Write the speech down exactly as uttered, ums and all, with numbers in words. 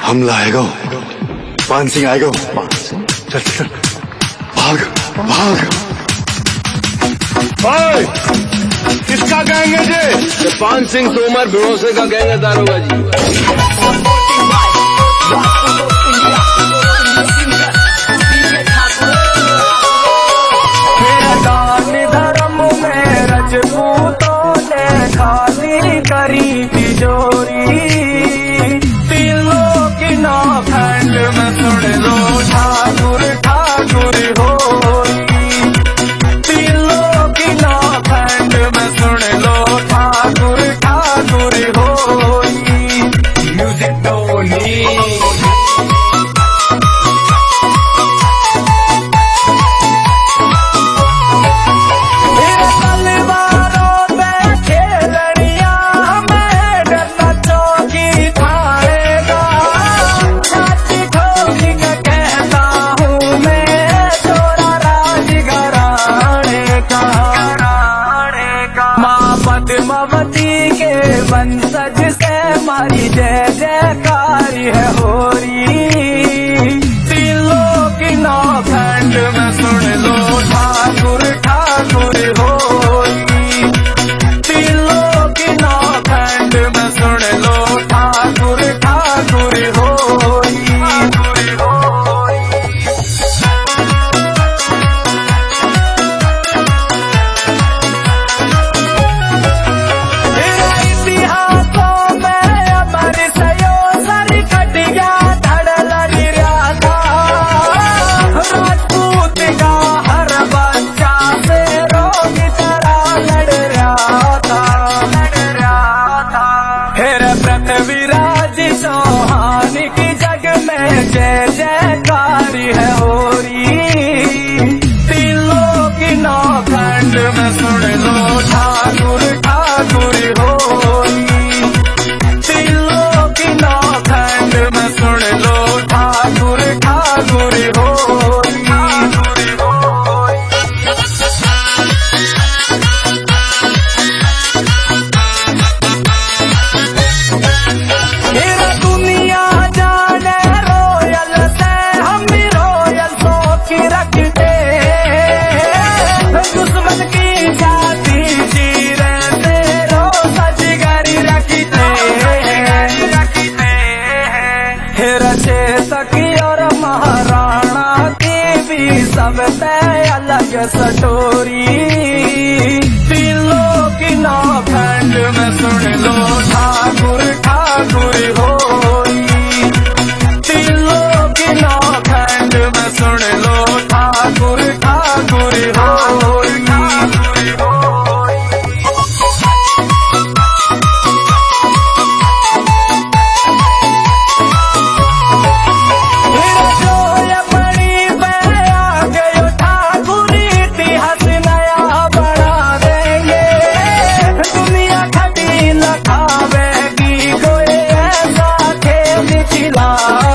हमला आएगा, पान सिंह आएगा। चल चल चल, भाग भाग। ओए, किसका गैंग है जी? पान सिंह तोमर भरोसे का गैंग है दारोगा जी। धर्म में रजपूतों ने खाली करी तिजोरी, तीनों की नौखंड में सुन लो ठाकुर ठाकुर होरी, तीनों की नौखंड में सुन लो ठाकुर ठाकुर होरी। म्यूजिक टोनी पद्मावती के वंशज से हमारी जय जयकारी है होरी, तीनों की नौखंड में सुन लो ठाकुर ठाकुर होरी, तीनों की नौखंड में सुन लो ठाकुर ठाकुर होरी। पृथ्वीराज चौहान की जग में जय जयकारी है होरी, तीनों की नौखंड में सुन लो ठाकुर ठाकुर होरी, तीनों की नौखंड में सुन लो ठाकुर ठाकुर होरी। दुश्मन की जाति जीरे तेरो सजगरी रखते हे रचेतक और महाराणा की भी सब तय अलग सटोरी, तीनों की नौखंड में सुन लो ठाकुर ठाकुर होरी, तीनों की नौखंड में सुन लो ठाकुर ठाकुर होरी। दुनिया खटी लखावेगी कोई ऐसा खेल खिला